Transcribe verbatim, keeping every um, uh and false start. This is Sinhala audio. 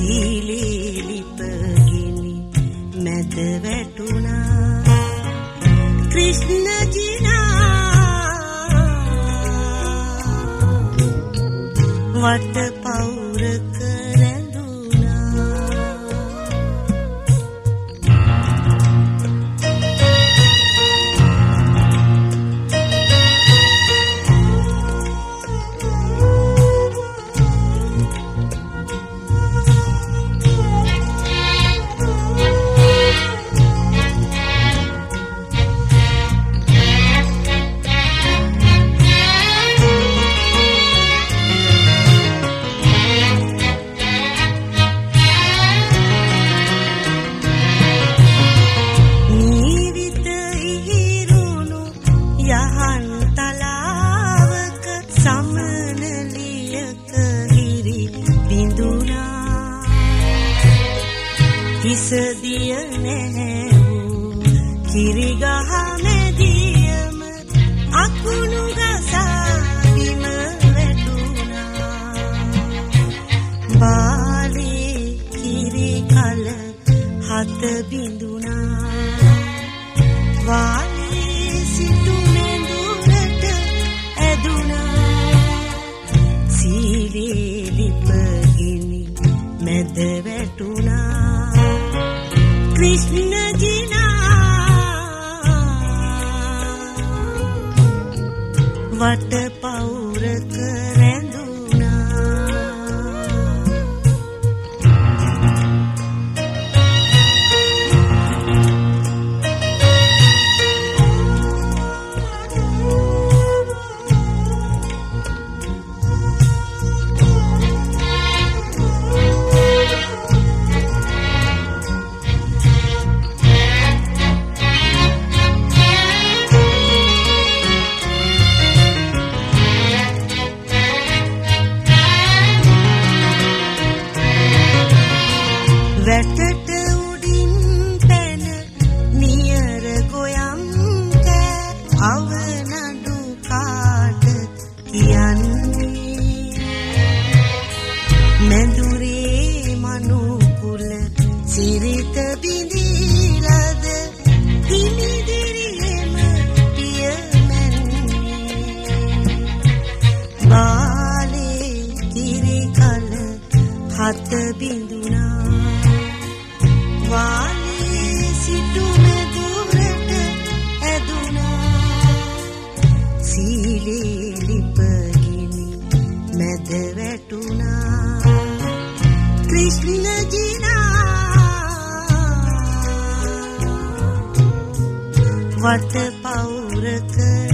සීලේ ලිපගිනි මැද වැටුණා ක්‍රිෂ්ණ ජිනා වට පෞරක හිසදිය නැහැවූ කිරිගහ මැදියම අකුණු ගසා බිම වැටුණා බාලේ කිරි කල හත බිඳුණා වාලේ සිටු මෙඳුරට ඇදුණා සීලේ ලිපගිනි මැද වැටුණා कृष्ण जिना वट पौरक रैंदुना වැටට උඩින් පැන නියර ගොයම් කෑ අවනඩු කාට කියන්නේ මැදුරේ මනුකුල සිරිත බිඳිලද හිමිදිරියම පිය මැන්නේ බාලේ කිරි කල හත බිඳුණා වාලේ සිටු මෙදුරට ඇදුණා සීලේ ලිපගිනි මැද වැටුණා ක්‍රිෂ්ණ ජිනා වට පෞරක